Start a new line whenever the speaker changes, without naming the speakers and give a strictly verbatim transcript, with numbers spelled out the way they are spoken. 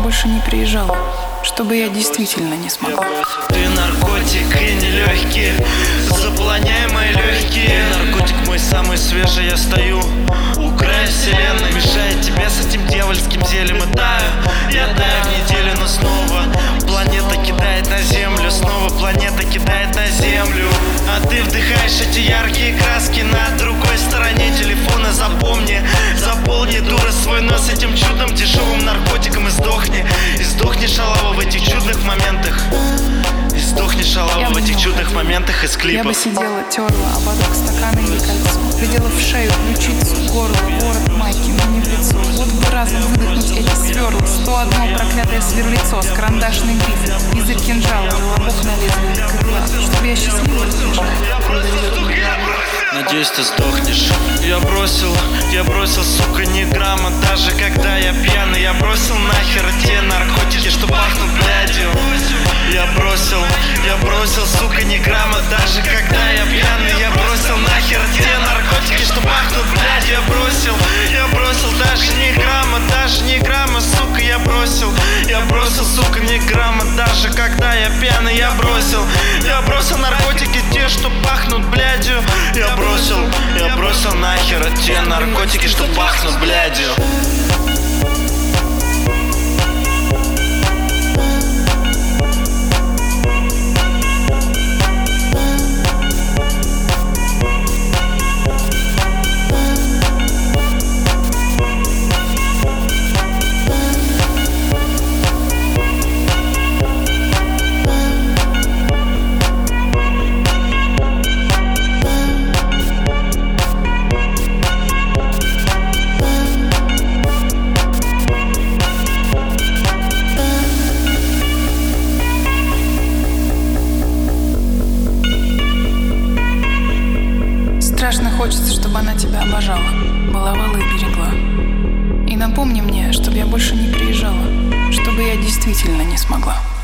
больше не приезжала, чтобы я действительно не смогла.
Ты наркотик и нелегкий, заполоняй мои легкие. Наркотик мой самый свежий, я стою у края вселенной, мешает тебе с этим дьявольским зельем. И таю, я таю в неделю, но снова планета кидает на землю, снова планета кидает на землю. А ты вдыхаешь эти яркие краски на другой стороне телефона. Запомни, заполни, дура, свой нос этим чудным дешевым наркотиком и сдохни. И сдохни, шалава, в этих чудных моментах. И сдохни, шалава, в этих чудных моментах из клипов.
Я бы сидела, терла ободок стакана или кольцо, глядела в шею, ключицу, горло, ворот майки, но не в лицо. Вот бы разом выдохнуть эти сверла, сто одно проклятое сверлицо с карандашной гриф, язык кинжала, лобок на лезвие крыла, чтобы я счастливо сбежала.
Надеюсь, ты сдохнешь. Я бросил, я бросил, сука, ни грамма. Даже когда я пьяный, я бросил нахер те наркотики, что пахнут блядью. Я бросил, я бросил, сука, ни грамма. Даже когда я пьяный, я бросил нахер те наркотики, что пахнут блядью. Я бросил, я бросил, даже ни грамма, даже ни грамма, сука, я бросил. Я бросил, сука, ни грамма. Даже когда я пьяный, я бросил. Я бросил наркотики, те, что пахнут блядью. Я бросил, я бросил нахер те наркотики, что пахнут блядью.
Страшно хочется, чтобы она тебя обожала, баловала и берегла. И напомни мне, чтобы я больше не приезжала, чтобы я действительно не смогла.